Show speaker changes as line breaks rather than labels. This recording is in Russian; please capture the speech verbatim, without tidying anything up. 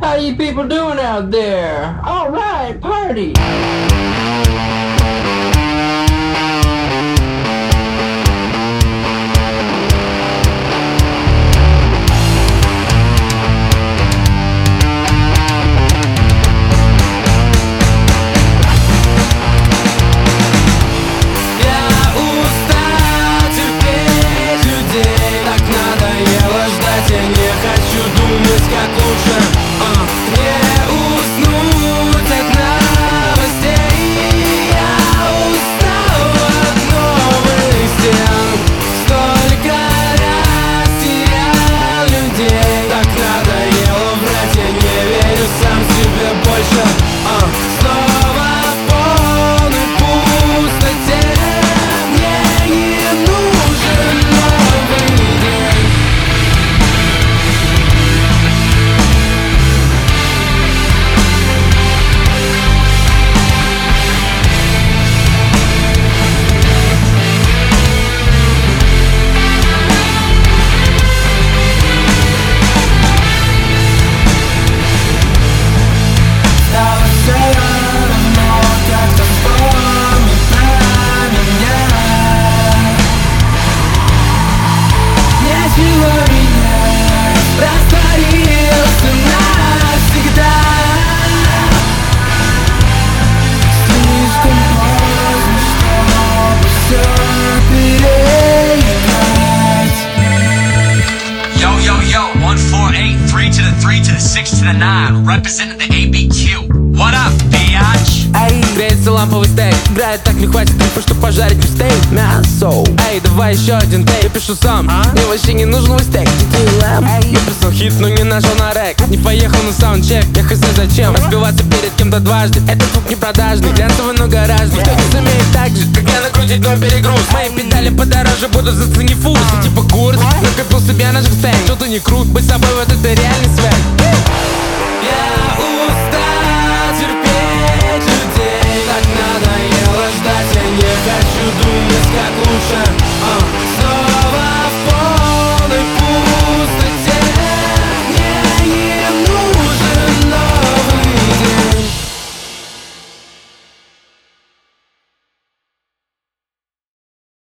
How you people doing out there? All right, party.
Representing the A B Q. What up, bitch?
Эй, греется ламповый стейк. Играет так, не хватит гриппа, чтоб пожарить мне стейк. Мясо. Эй, давай еще один тейк. Я пишу сам, а? Мне вообще не нужен стейк. Я писал хит, но не нажал на рэк. Не поехал на саундчек, я хз зачем разбиваться перед кем-то дважды. Этот звук не продажный, глянцевый, но гаражный. Никто не сумеет так же, как я накрутить мой перегруз. Мои педали подороже будут за ценифуз. Типа курс, накопил себе наш стейк. Что-то не крут, быть собой вот это реальный свет. Я устал.